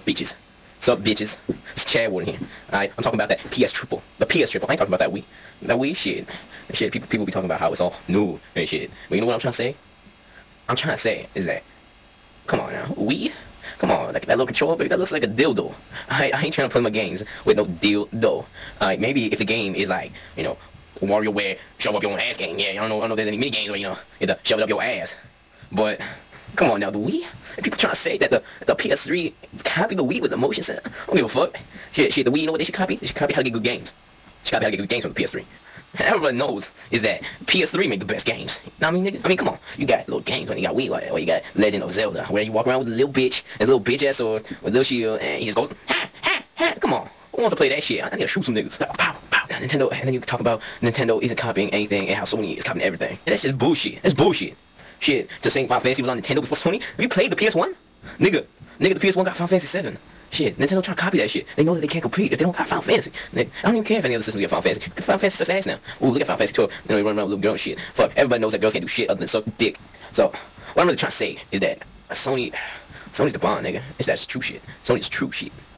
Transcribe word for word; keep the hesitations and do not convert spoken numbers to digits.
bitches. Sup, bitches. It's Chad Warden here. Alright, I'm talking about that P S triple. The P S triple. I ain't talking about that Wii. That Wii shit. That shit. People, people be talking about how it's all new and shit. But you know what I'm trying to say? I'm trying to say is that, come on now, Wii? Come on, like that little controller, baby, that looks like a dildo. I, I ain't trying to play my games with no dildo. Alright, maybe if the game is like, you know, WarioWare, shove up your own ass game. Yeah, I don't know, I don't know if there's any mini games where, you know, you have to shove it up your ass. But come on now, the Wii? People trying to say that the the P S three copied the Wii with the motion sensor. I don't give a fuck. Shit, shit, the Wii, you know what they should copy? They should copy how to get good games. They should copy how to get good games from the P S three. Everybody knows is that P S three make the best games. You know what I mean, nigga? I mean, come on. You got little games when you got Wii, like, or you got Legend of Zelda, where you walk around with a little bitch, his little bitch ass sword, with a little shield, and he just goes, ha, ha, ha. Come on. Who wants to play that shit? I need to shoot some niggas. Pow, pow. Nintendo, and then you talk about Nintendo isn't copying anything and how Sony is copying everything. And that's just bullshit. That's bullshit. Shit, just saying Final Fantasy was on Nintendo before Sony. Have you played the P S one? Nigga, nigga, the P S one got Final Fantasy seven. Shit, Nintendo trying to copy that shit. They know that they can't compete if they don't got Final Fantasy. Nigga, I don't even care if any other systems get Final Fantasy. Final Fantasy sucks ass now. Ooh, look at Final Fantasy twelve. You know, you run around with little girl and shit. Fuck, everybody knows that girls can't do shit other than suck dick. So, what I'm really trying to say is that Sony, Sony's the bomb, nigga. It's that true shit. Sony's true shit.